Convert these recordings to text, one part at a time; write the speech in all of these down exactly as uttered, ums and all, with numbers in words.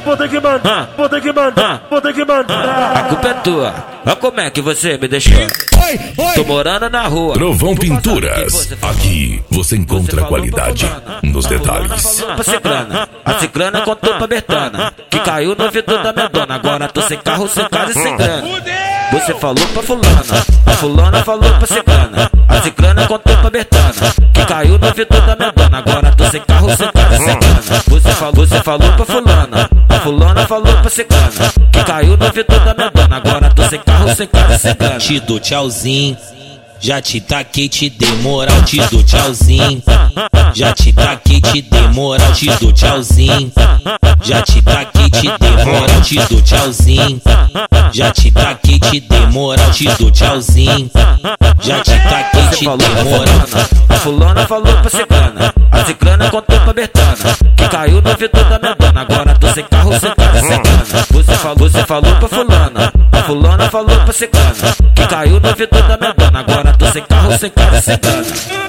vou ter que mandar, vou ter que mandar, vou ter que mandar. A culpa é tua, olha como é que você me deixou. Tô morando na rua. Trovão Pinturas, aqui você encontra qualidade nos detalhes. Pra Ciclana, a Ciclana contou pra Bertana que caiu no ouvido da minha dona. Agora tô sem carro, sem casa e sem grana. Você falou pra fulana, a fulana falou pra Ciclana. A Ciclana contou pra Bertana que caiu no ouvido da minha dona. Agora tô sem carro, sem casa e sem grana. Você falou, você falou pra fulana, a fulana falou pra Ciclana que caiu no ouvido da minha dona. Agora tô sem carro, sem casa e sem grana. Te dou tchauzinho, já te taquei, te dei moral, te dou tchauzinho. Já te taquei, te dei moral, te dou tchauzinho. Já te taquei, te dei moral, te dou tchauzinho. Já te taquei, te dei moral, te dou tchauzinho. Já te taquei, te dei moral. A fulana falou pra Ciclana, a Ciclana contou pra Bertana que caiu no ouvido da minha dona. Agora tô sem carro, sem casa, sem grana. Você falou, você falou pra fulana, a fulana falou pra Ciclana que caiu no ouvido da minha dona. Agora tô sem carro, sem casa, sem grana.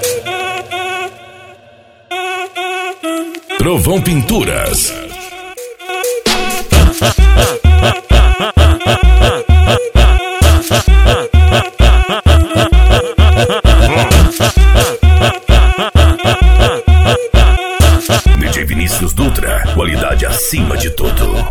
Trovão Pinturas. D J Vinícius Dutra, qualidade acima de tudo.